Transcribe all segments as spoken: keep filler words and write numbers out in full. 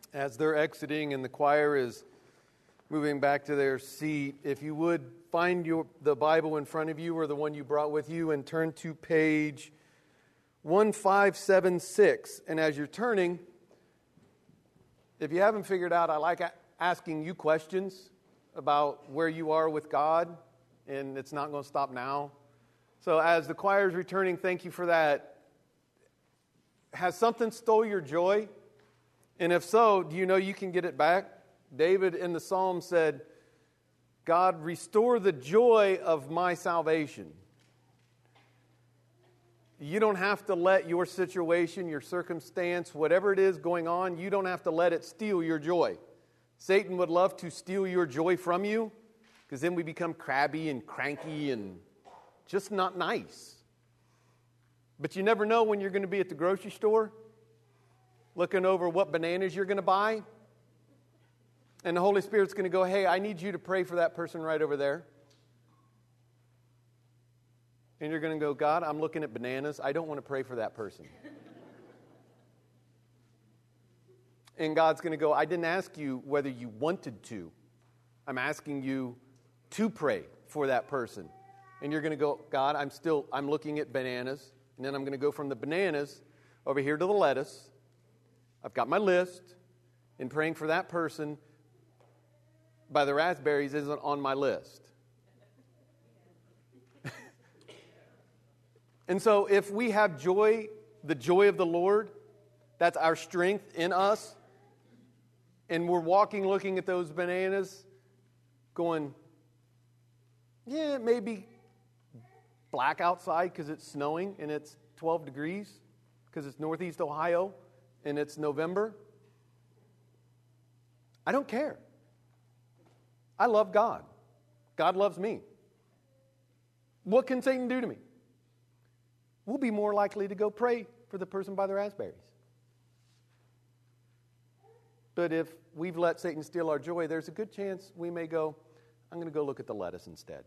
As they're exiting and the choir is moving back to their seat, if you would find your the Bible in front of you or the one you brought with you and turn to page one five seven six. And as you're turning, if you haven't figured out, I like a- asking you questions about where you are with God, and it's not going to stop now. So as the choir is returning, thank you for that. Has something stole your joy? And if so, do you know you can get it back? David in the Psalm said, God, restore the joy of my salvation. You don't have to let your situation, your circumstance, whatever it is going on, you don't have to let it steal your joy. Satan would love to steal your joy from you, because then we become crabby and cranky and just not nice. But you never know when you're going to be at the grocery store, looking over what bananas you're going to buy. And the Holy Spirit's going to go, hey, I need you to pray for that person right over there. And you're going to go, God, I'm looking at bananas. I don't want to pray for that person. And God's going to go, I didn't ask you whether you wanted to. I'm asking you to pray for that person. And you're going to go, God, I'm still, I'm looking at bananas. And then I'm going to go from the bananas over here to the lettuce. I've got my list. And praying for that person by the raspberries isn't on my list. And so if we have joy, the joy of the Lord, that's our strength in us, and we're walking looking at those bananas going, yeah, it may be black outside because it's snowing and it's twelve degrees because it's Northeast Ohio and it's November. I don't care. I love God. God loves me. What can Satan do to me? We'll be more likely to go pray for the person by the raspberries. But if we've let Satan steal our joy, there's a good chance we may go, I'm going to go look at the lettuce instead.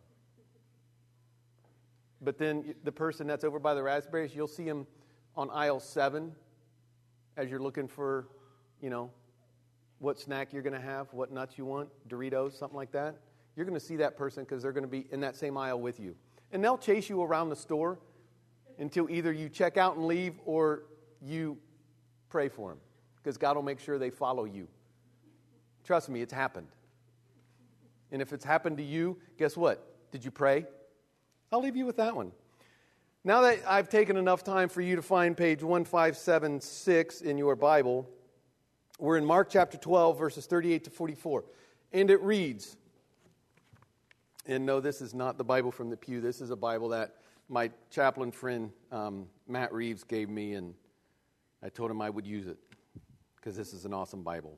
But then the person that's over by the raspberries, you'll see him on aisle seven as you're looking for, you know, what snack you're going to have, what nuts you want, Doritos, something like that. You're going to see that person because they're going to be in that same aisle with you. And they'll chase you around the store until either you check out and leave or you pray for them, because God will make sure they follow you. Trust me, it's happened. And if it's happened to you, guess what? Did you pray? I'll leave you with that one. Now that I've taken enough time for you to find page one five seven six in your Bible, we're in Mark chapter twelve, verses thirty-eight to forty-four. And it reads, and no, this is not the Bible from the pew. This is a Bible that my chaplain friend, um, Matt Reeves, gave me, and I told him I would use it because this is an awesome Bible.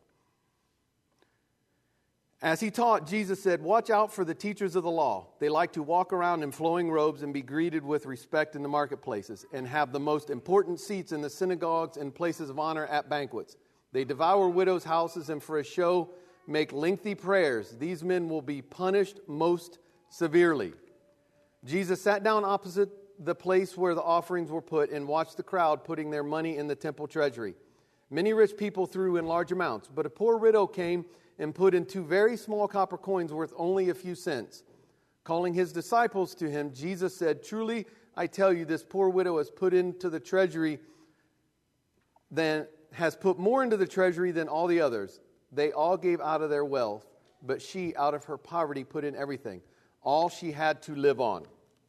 As he taught, Jesus said, watch out for the teachers of the law. They like to walk around in flowing robes and be greeted with respect in the marketplaces and have the most important seats in the synagogues and places of honor at banquets. They devour widows' houses and for a show make lengthy prayers. These men will be punished most severely. Jesus sat down opposite the place where the offerings were put and watched the crowd putting their money in the temple treasury. Many rich people threw in large amounts, but a poor widow came and put in two very small copper coins worth only a few cents. Calling his disciples to him, Jesus said, truly, I tell you, this poor widow has put into the treasury than has put more into the treasury than all the others. They all gave out of their wealth, but she, out of her poverty, put in everything, all she had to live on.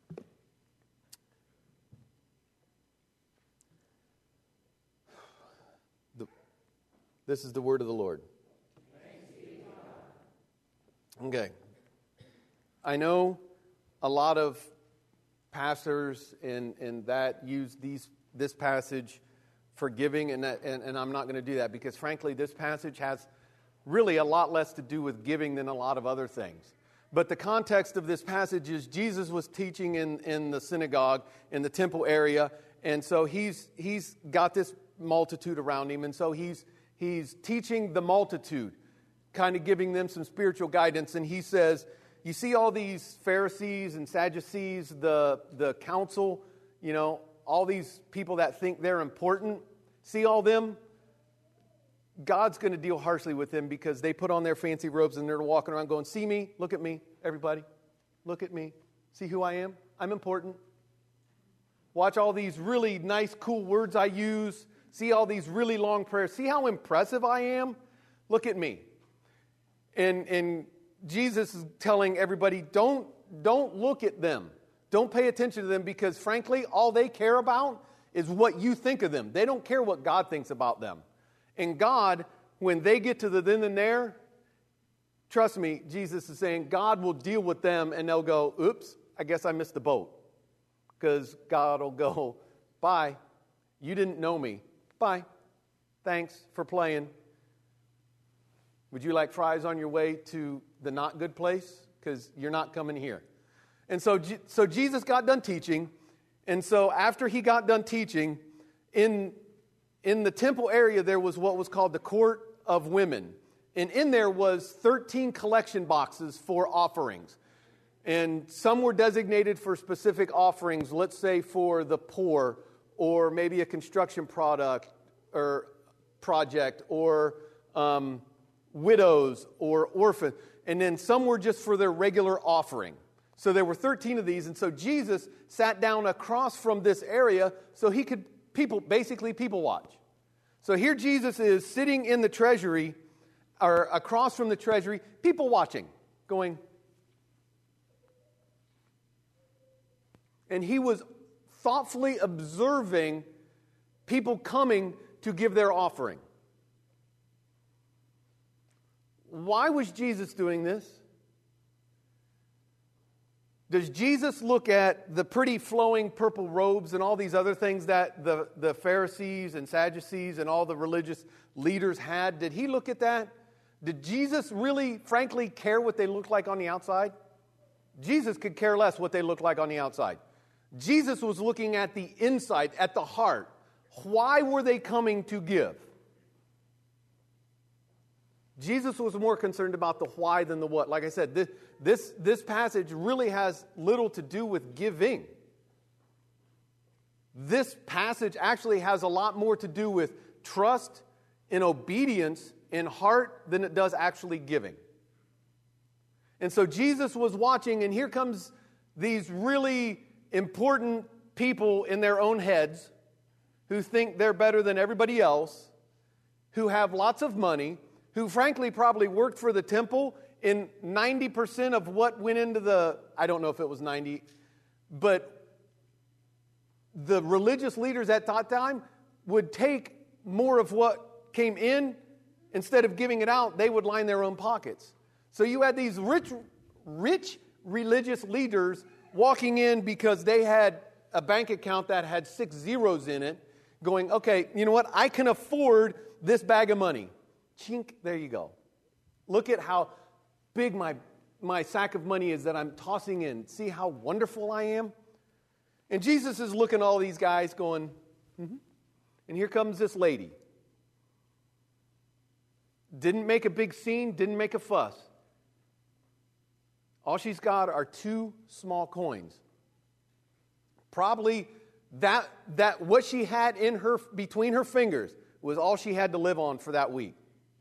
The, this is the word of the Lord. Okay. I know a lot of pastors and, and that use these this passage for giving, and, that, and, and I'm not going to do that because, frankly, this passage has really a lot less to do with giving than a lot of other things. But the context of this passage is Jesus was teaching in, in the synagogue, in the temple area, and so he's he's got this multitude around him, and so he's he's teaching the multitude, kind of giving them some spiritual guidance. And he says, you see all these Pharisees and Sadducees, the, the council, you know, all these people that think they're important, see all them? God's going to deal harshly with them because they put on their fancy robes and they're walking around going, see me, look at me, everybody, look at me, see who I am, I'm important. Watch all these really nice, cool words I use, see all these really long prayers, see how impressive I am, look at me. And, and Jesus is telling everybody, don't, don't look at them, don't pay attention to them because frankly, all they care about is what you think of them. They don't care what God thinks about them. And God, when they get to the then and there, trust me, Jesus is saying, God will deal with them and they'll go, oops, I guess I missed the boat. Because God will go, bye, you didn't know me. Bye, thanks for playing. Would you like fries on your way to the not good place? Because you're not coming here. And so, so Jesus got done teaching. And so after he got done teaching, in In the temple area, there was what was called the court of women. And in there was thirteen collection boxes for offerings. And some were designated for specific offerings, let's say for the poor, or maybe a construction product or project, or um, widows or orphans. And then some were just for their regular offering. So there were thirteen of these. And so Jesus sat down across from this area so he could People, basically people watch. So here Jesus is sitting in the treasury, or across from the treasury, people watching, going. And he was thoughtfully observing people coming to give their offering. Why was Jesus doing this? Does Jesus look at the pretty flowing purple robes and all these other things that the, the Pharisees and Sadducees and all the religious leaders had? Did he look at that? Did Jesus really, frankly, care what they looked like on the outside? Jesus could care less what they looked like on the outside. Jesus was looking at the inside, at the heart. Why were they coming to give? Jesus was more concerned about the why than the what. Like I said, this, this, this passage really has little to do with giving. This passage actually has a lot more to do with trust and obedience in heart than it does actually giving. And so Jesus was watching, and here comes these really important people in their own heads who think they're better than everybody else, who have lots of money, who frankly probably worked for the temple, and ninety percent of what went into the, I don't know if it was ninety, but the religious leaders at that time would take more of what came in. Instead of giving it out, they would line their own pockets. So you had these rich, rich religious leaders walking in because they had a bank account that had six zeros in it, going, okay, you know what, I can afford this bag of money. Chink, there you go. Look at how big my, my sack of money is that I'm tossing in. See how wonderful I am? And Jesus is looking at all these guys going, mm-hmm. And here comes this lady. Didn't make a big scene, didn't make a fuss. All she's got are two small coins. Probably that, that what she had in her between her fingers was all she had to live on for that week.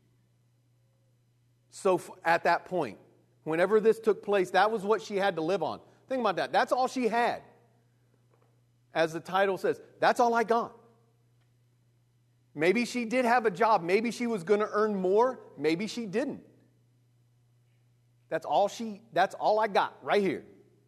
So at that point, whenever this took place, that was what she had to live on. Think about that. That's all she had. As the title says, that's all I got. Maybe she did have a job. Maybe she was going to earn more. Maybe she didn't. That's all she, that's all I got right here.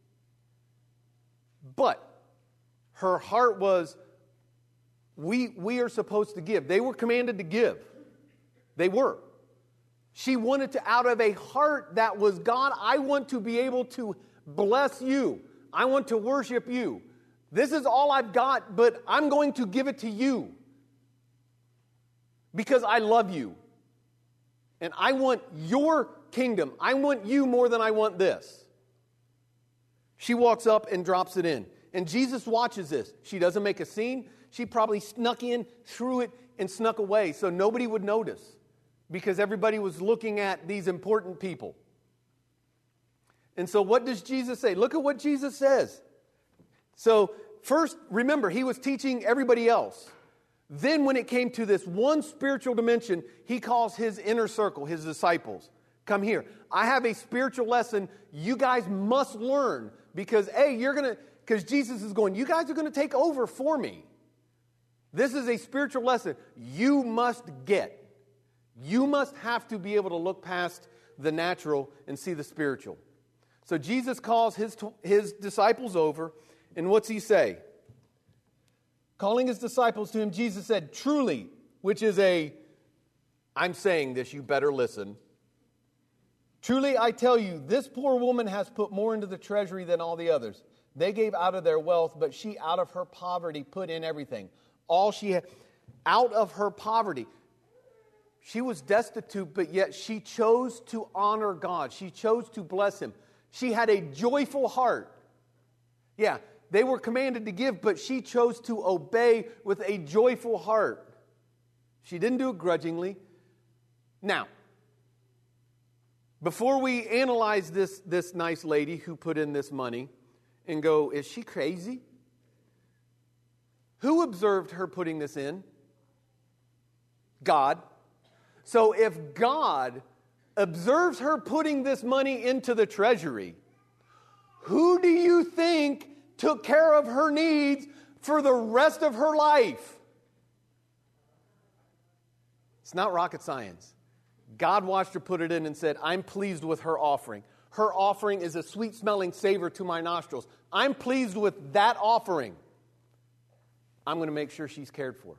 But her heart was, we, we are supposed to give. They were commanded to give. They were. She wanted to, out of a heart that was, God, I want to be able to bless you. I want to worship you. This is all I've got, but I'm going to give it to you. Because I love you. And I want your kingdom. I want you more than I want this. She walks up and drops it in. And Jesus watches this. She doesn't make a scene. She probably snuck in, threw it, and snuck away so nobody would notice. Because everybody was looking at these important people. And so what does Jesus say? Look at what Jesus says. So first, remember, he was teaching everybody else. Then when it came to this one spiritual dimension, he calls his inner circle, his disciples. Come here. I have a spiritual lesson you guys must learn because, A, you're going to, because Jesus is going, you guys are going to take over for me. This is a spiritual lesson you must get. You must have to be able to look past the natural and see the spiritual. So Jesus calls his, his disciples over, and what's he say? Calling his disciples to him, Jesus said, truly, which is a, I'm saying this, you better listen. Truly, I tell you, this poor woman has put more into the treasury than all the others. They gave out of their wealth, but she out of her poverty put in everything. All she had, out of her poverty. She was destitute, but yet she chose to honor God. She chose to bless him. She had a joyful heart. Yeah, they were commanded to give, but she chose to obey with a joyful heart. She didn't do it grudgingly. Now, before we analyze this, this nice lady who put in this money and go, is she crazy? Who observed her putting this in? God. So if God observes her putting this money into the treasury, who do you think took care of her needs for the rest of her life? It's not rocket science. God watched her put it in and said, I'm pleased with her offering. Her offering is a sweet-smelling savor to my nostrils. I'm pleased with that offering. I'm going to make sure she's cared for.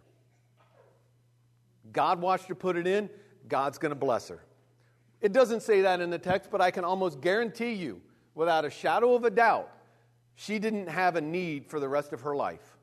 God watched her put it in. God's going to bless her. It doesn't say that in the text, but I can almost guarantee you, without a shadow of a doubt, she didn't have a need for the rest of her life.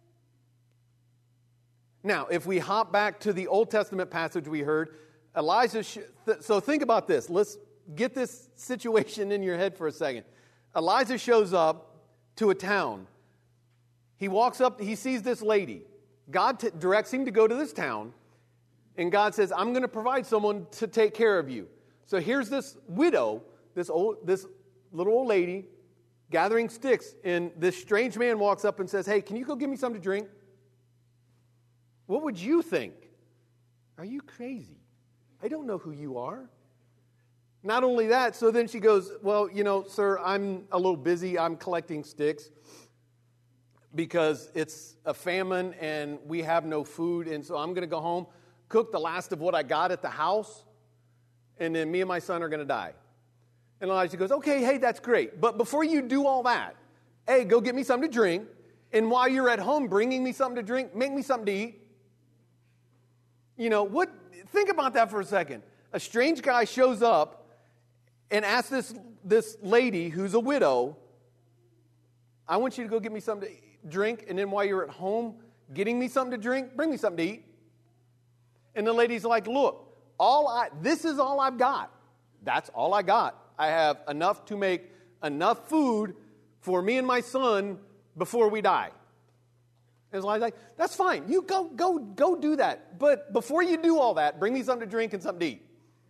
Now, if we hop back to the Old Testament passage we heard, Elijah, sh- th- so think about this. Let's get this situation in your head for a second. Elijah shows up to a town. He walks up, he sees this lady. God t- directs him to go to this town, and God says, I'm going to provide someone to take care of you. So here's this widow, this old, this little old lady, gathering sticks, and this strange man walks up and says, hey, can you go get me something to drink? What would you think? Are you crazy? I don't know who you are. Not only that, so then she goes, well, you know, sir, I'm a little busy. I'm collecting sticks because it's a famine and we have no food. And so I'm going to go home, cook the last of what I got at the house, and then me and my son are going to die. And Elijah goes, okay, hey, that's great. But before you do all that, hey, go get me something to drink. And while you're at home bringing me something to drink, make me something to eat. You know, what? Think about that for a second. A strange guy shows up and asks this, this lady who's a widow, I want you to go get me something to drink, and then while you're at home getting me something to drink, bring me something to eat. And the lady's like, look, all I this is all I've got. That's all I got. I have enough to make enough food for me and my son before we die. And Elijah's like, that's fine. You go, go, go do that. But before you do all that, bring me something to drink and something to eat.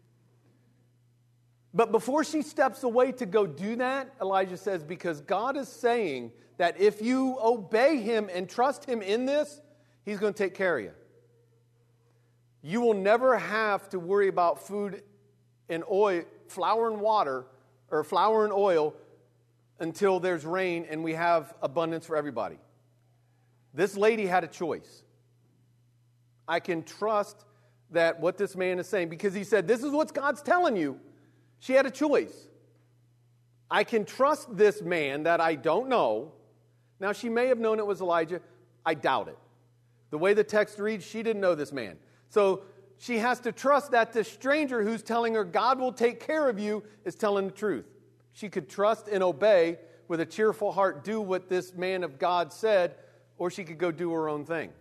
But before she steps away to go do that, Elijah says, because God is saying that if you obey him and trust him in this, he's going to take care of you. You will never have to worry about food and oil, flour and water, or flour and oil until there's rain and we have abundance for everybody. This lady had a choice. I can trust that what this man is saying, because he said, this is what God's telling you. She had a choice. I can trust this man that I don't know. Now, she may have known it was Elijah. I doubt it. The way the text reads, she didn't know this man. So she has to trust that the stranger who's telling her God will take care of you is telling the truth. She could trust and obey with a cheerful heart, do what this man of God said, or she could go do her own thing.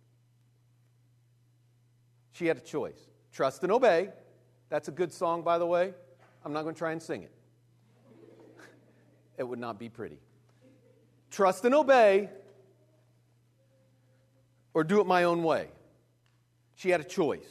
She had a choice. Trust and obey. That's a good song, by the way. I'm not going to try and sing it. It would not be pretty. Trust and obey, or do it my own way. She had a choice.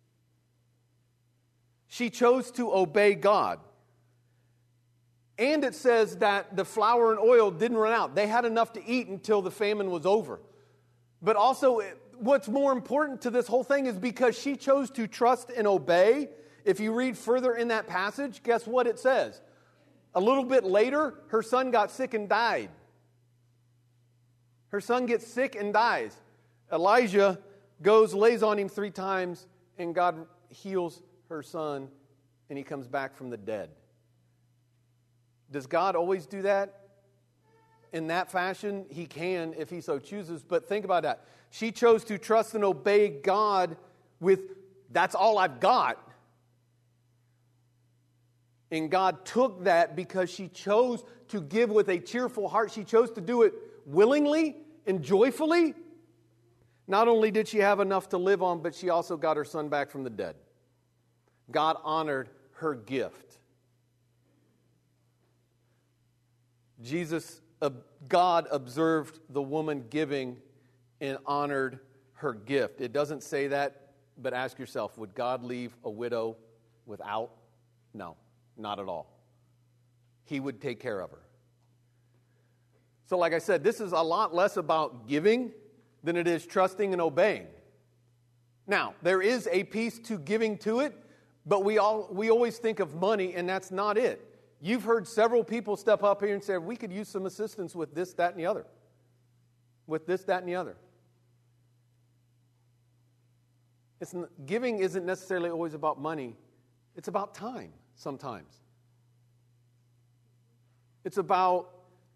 She chose to obey God. And it says that the flour and oil didn't run out. They had enough to eat until the famine was over. But also, what's more important to this whole thing is because she chose to trust and obey. If you read further in that passage, guess what it says? A little bit later, her son got sick and died. Her son gets sick and dies. Elijah goes, lays on him three times, and God heals her son, and he comes back from the dead. Does God always do that? In that fashion, he can if he so chooses. But think about that. She chose to trust and obey God with, that's all I've got. And God took that because she chose to give with a cheerful heart. She chose to do it willingly and joyfully. Not only did she have enough to live on, but she also got her son back from the dead. God honored her gift. Jesus, uh, God observed the woman giving and honored her gift. It doesn't say that, but ask yourself, would God leave a widow without? No, not at all. He would take care of her. So like I said, this is a lot less about giving than it is trusting and obeying. Now, there is a piece to giving to it, but we all we always think of money, and that's not it. You've heard several people step up here and say, we could use some assistance with this, that, and the other. With this, that, and the other. It's, giving isn't necessarily always about money. It's about time sometimes. It's about,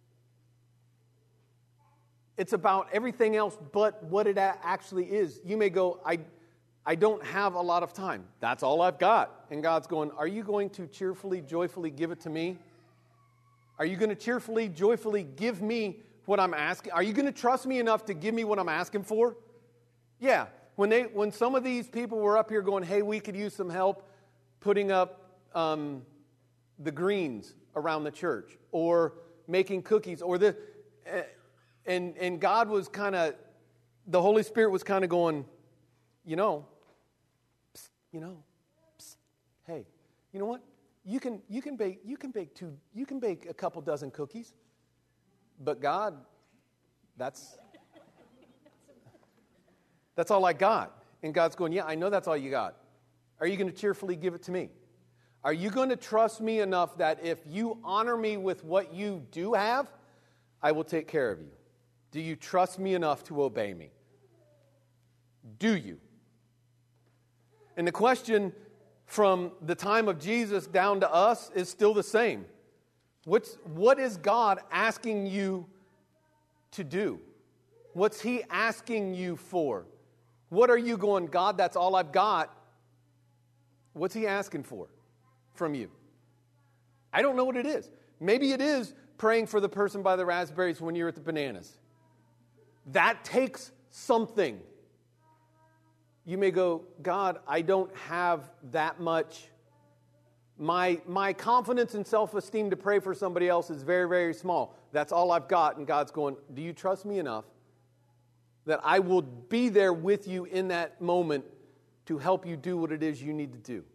it's about everything else but what it actually is. You may go, I, I don't have a lot of time. That's all I've got. And God's going, are you going to cheerfully, joyfully give it to me? Are you going to cheerfully, joyfully give me what I'm asking? Are you going to trust me enough to give me what I'm asking for? Yeah. When they, when some of these people were up here going, hey, we could use some help putting up um, the greens around the church or making cookies or the, uh, and, and God was kind of, the Holy Spirit was kind of going, you know, psst, you know, psst, hey, you know what? You can you can bake you can bake two you can bake a couple dozen cookies, but God, that's that's all I got. And God's going, yeah, I know that's all you got. Are you going to cheerfully give it to me? Are you going to trust me enough that if you honor me with what you do have, I will take care of you? Do you trust me enough to obey me? Do you? And the question from the time of Jesus down to us is still the same. What's, what is God asking you to do? What's He asking you for? What are you going, God, that's all I've got? What's He asking for from you? I don't know what it is. Maybe it is praying for the person by the raspberries when you're at the bananas. That takes something. You may go, God, I don't have that much. My, my confidence and self-esteem to pray for somebody else is very, very small. That's all I've got. And God's going, do you trust me enough that I will be there with you in that moment to help you do what it is you need to do?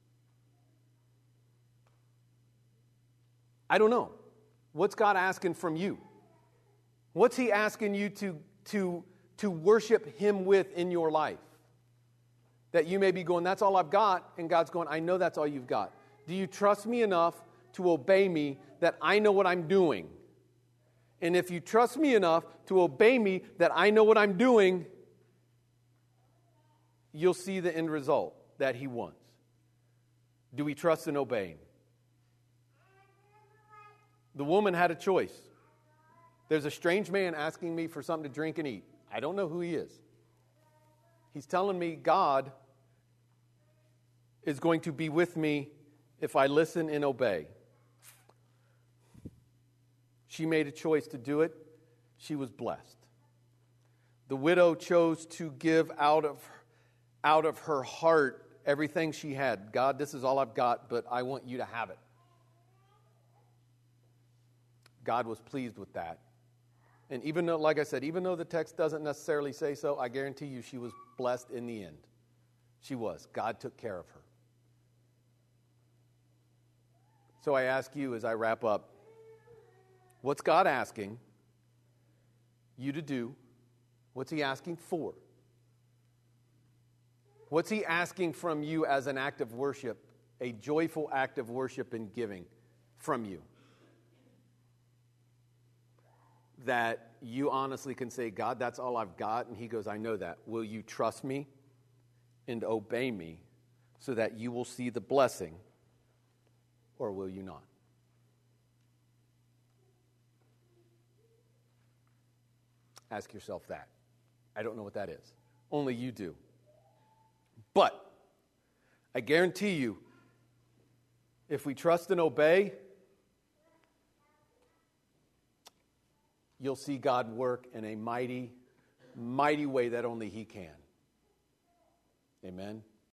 I don't know. What's God asking from you? What's He asking you to, to, to worship Him with in your life? That you may be going, that's all I've got, and God's going, I know that's all you've got. Do you trust me enough to obey me that I know what I'm doing? And if you trust me enough to obey me that I know what I'm doing, you'll see the end result that He wants. Do we trust and obey Him? The woman had a choice. There's a strange man asking me for something to drink and eat. I don't know who he is. He's telling me God is going to be with me if I listen and obey. She made a choice to do it. She was blessed. The widow chose to give out of, out of her heart everything she had. God, this is all I've got, but I want you to have it. God was pleased with that. And even though, like I said, even though the text doesn't necessarily say so, I guarantee you she was blessed in the end. She was. God took care of her. So I ask you as I wrap up, what's God asking you to do? What's He asking for? What's he asking from you as an act of worship, a joyful act of worship and giving from you? That you honestly can say, God, that's all I've got. And he goes, I know that. Will you trust me and obey me so that you will see the blessing, or will you not? Ask yourself that. I don't know what that is. Only you do. But I guarantee you, if we trust and obey, you'll see God work in a mighty, mighty way that only he can. Amen.